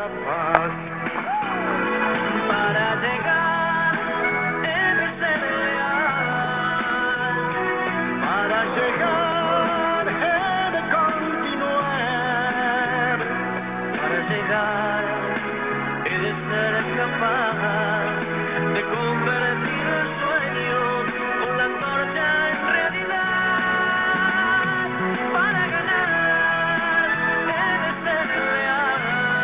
paz. Para llegar he de ser leal, para llegar he de continuar, para llegar he de ser capaz de convertir los sueños con la antorcha en realidad. Para ganar he de ser leal,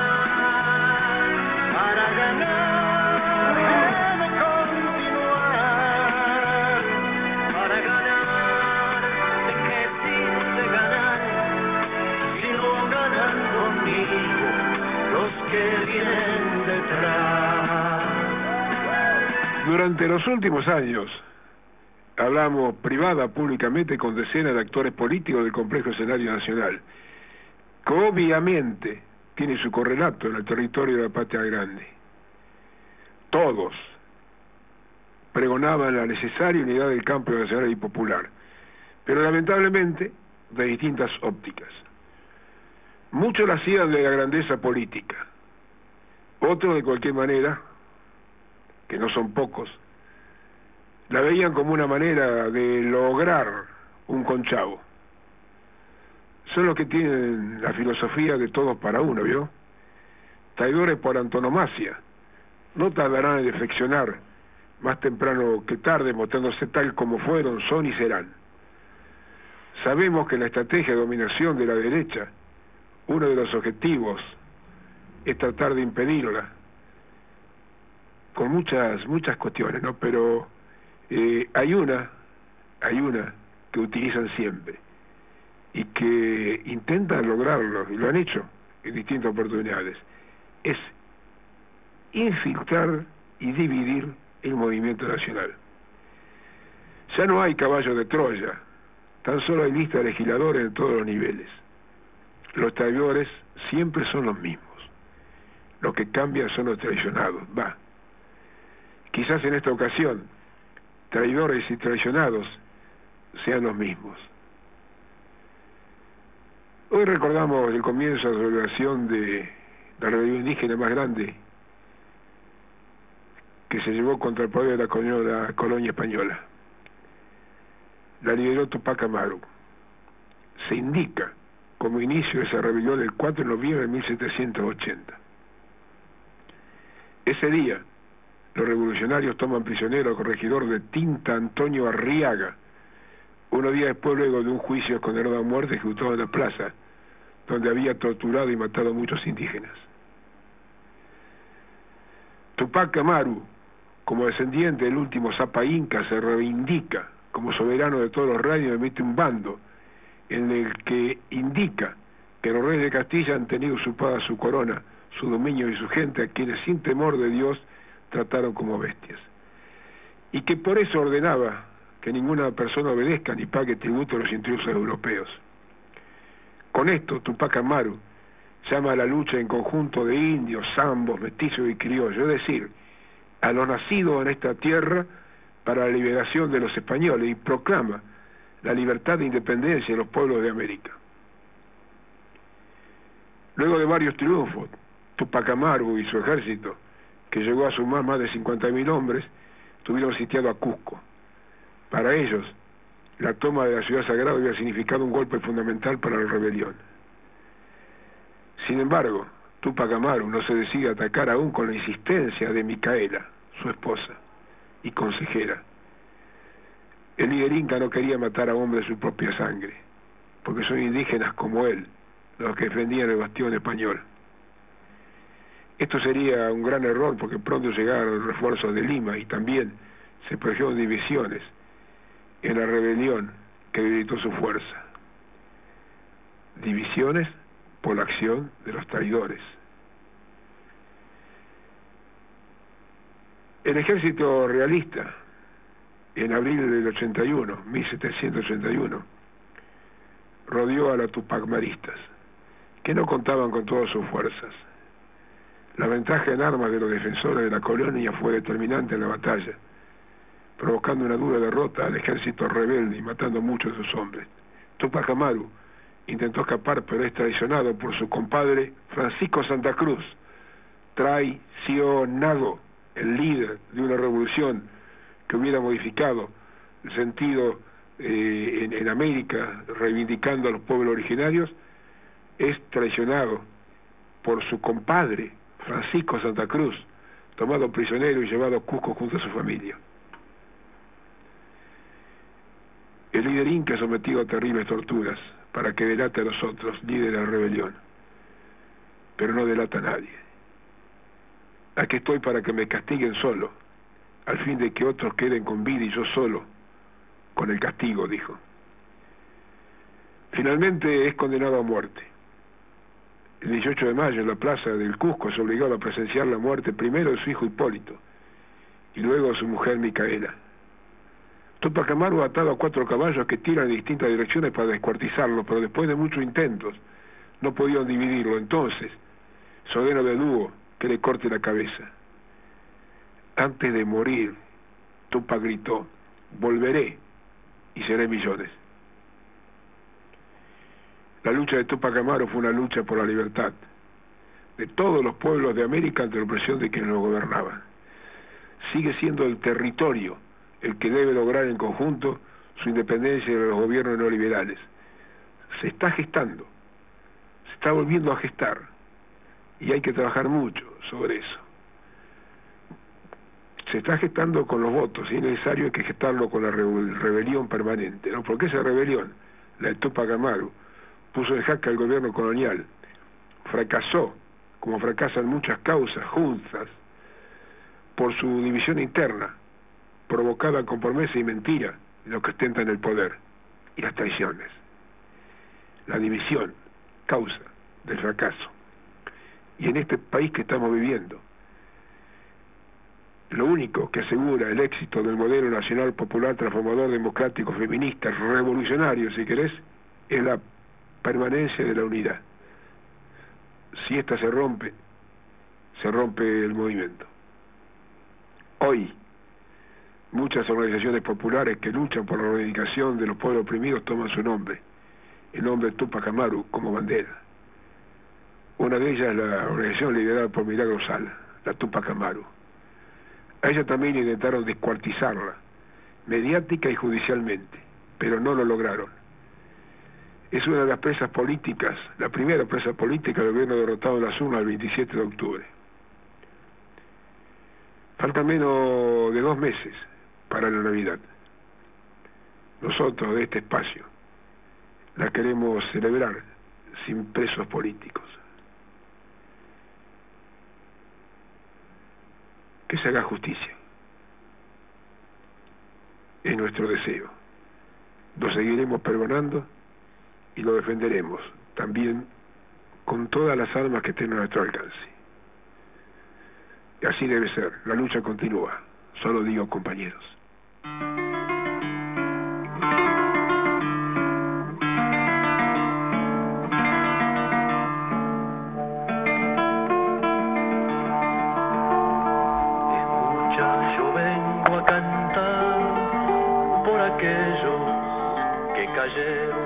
para ganar he de continuar, para ganar de qué sirve ganar si no ganan conmigo los que vienen detrás. Durante los últimos años hablamos privada, públicamente, con decenas de actores políticos del complejo escenario nacional, que obviamente tiene su correlato en el territorio de la patria grande. Todos pregonaban la necesaria unidad del campo nacional y popular, pero lamentablemente de distintas ópticas. Muchos la hacían de la grandeza política, otros de cualquier manera, que no son pocos, la veían como una manera de lograr un conchavo. Son los que tienen la filosofía de todos para uno, ¿vio? Traidores por antonomasia. No tardarán en defeccionar, más temprano que tarde, mostrándose tal como fueron, son y serán. Sabemos que la estrategia de dominación de la derecha, uno de los objetivos es tratar de impedirla, con muchas cuestiones, ¿no? Pero hay una que utilizan siempre y que intentan lograrlo, y lo han hecho en distintas oportunidades, es infiltrar y dividir el movimiento nacional. Ya no hay caballos de Troya, tan solo hay lista de legisladores en todos los niveles. Los traidores siempre son los mismos. Los que cambian son los traicionados. Quizás en esta ocasión, traidores y traicionados sean los mismos. Hoy recordamos el comienzo de la celebración de la rebelión indígena más grande que se llevó contra el poder de la colonia española. La lideró Tupac Amaru. Se indica como inicio de esa rebelión el 4 de noviembre de 1780. Ese día, los revolucionarios toman prisionero al corregidor de Tinta, Antonio Arriaga, unos días después, luego de un juicio condenado a muerte ejecutado en la plaza, donde había torturado y matado a muchos indígenas. Tupac Amaru, como descendiente del último Zapa Inca, se reivindica como soberano de todos los reinos y emite un bando en el que indica que los reyes de Castilla han tenido usurpada su corona, su dominio y su gente, a quienes sin temor de Dios trataron como bestias, y que por eso ordenaba que ninguna persona obedezca ni pague tributo a los intrusos europeos. Con esto, Tupac Amaru llama a la lucha en conjunto de indios, zambos, mestizos y criollos, es decir, a los nacidos en esta tierra para la liberación de los españoles, y proclama la libertad e independencia de los pueblos de América. Luego de varios triunfos, Tupac Amaru y su ejército, que llegó a sumar más de 50.000 hombres, tuvieron sitiado a Cusco. Para ellos, la toma de la ciudad sagrada había significado un golpe fundamental para la rebelión. Sin embargo, Tupac Amaru no se decide a atacar aún con la insistencia de Micaela, su esposa y consejera. El líder inca no quería matar a hombres de su propia sangre, porque son indígenas como él, los que defendían el bastión español. Esto sería un gran error, porque pronto llegaron refuerzos de Lima y también se produjeron divisiones en la rebelión que debilitó su fuerza. Divisiones por la acción de los traidores. El ejército realista, en abril del 1781, rodeó a los tupacmaristas, que no contaban con todas sus fuerzas. La ventaja en armas de los defensores de la colonia fue determinante en la batalla, provocando una dura derrota al ejército rebelde y matando a muchos de sus hombres. Tupac Amaru intentó escapar, pero es traicionado por su compadre Francisco Santa Cruz, traicionado el líder de una revolución que hubiera modificado el sentido en América, reivindicando a los pueblos originarios, es traicionado por su compadre, Francisco Santa Cruz, tomado prisionero y llevado a Cusco junto a su familia. El líder inca sometido a terribles torturas para que delate a los otros, líder de la rebelión, pero no delata a nadie. Aquí estoy para que me castiguen solo, al fin de que otros queden con vida y yo solo, con el castigo, dijo. Finalmente es condenado a muerte. El 18 de mayo en la plaza del Cusco se obligó a presenciar la muerte primero de su hijo Hipólito y luego de su mujer Micaela. Tupac Amaru ha atado a 4 caballos que tiran en distintas direcciones para descuartizarlo, pero después de muchos intentos no pudieron dividirlo. Entonces se ordena de dúo que le corte la cabeza. Antes de morir, Tupac gritó: volveré y seré millones. La lucha de Tupac Amaru fue una lucha por la libertad de todos los pueblos de América ante la opresión de quienes lo gobernaban. Sigue siendo el territorio el que debe lograr en conjunto su independencia de los gobiernos neoliberales. Se está gestando, se está volviendo a gestar, y hay que trabajar mucho sobre eso. Se está gestando con los votos, y es necesario que gestarlo con la rebelión permanente, ¿no? Porque esa rebelión, la de Tupac Amaru, puso en jaque al gobierno colonial, fracasó, como fracasan muchas causas juntas, por su división interna, provocada con promesa y mentira de los que ostentan el poder y las traiciones. La división, causa del fracaso. Y en este país que estamos viviendo, lo único que asegura el éxito del modelo nacional popular transformador, democrático, feminista, revolucionario, si querés, es la permanencia de la unidad. Si esta se rompe el movimiento. Hoy, muchas organizaciones populares que luchan por la reivindicación de los pueblos oprimidos toman su nombre, el nombre de Tupac Amaru, como bandera. Una de ellas es la organización liderada por Milagro Sala, la Tupac Amaru. A ella también intentaron descuartizarla, mediática y judicialmente, pero no lo lograron. Es una de las presas políticas, la primera presa política del gobierno derrotado en las urnas el 27 de octubre. Falta menos de 2 meses para la Navidad. Nosotros de este espacio la queremos celebrar sin presos políticos. Que se haga justicia. Es nuestro deseo. Lo seguiremos pregonando y lo defenderemos también con todas las armas que estén a nuestro alcance. Y así debe ser. La lucha continúa. Solo digo, compañeros. Escucha, yo vengo a cantar por aquellos que cayeron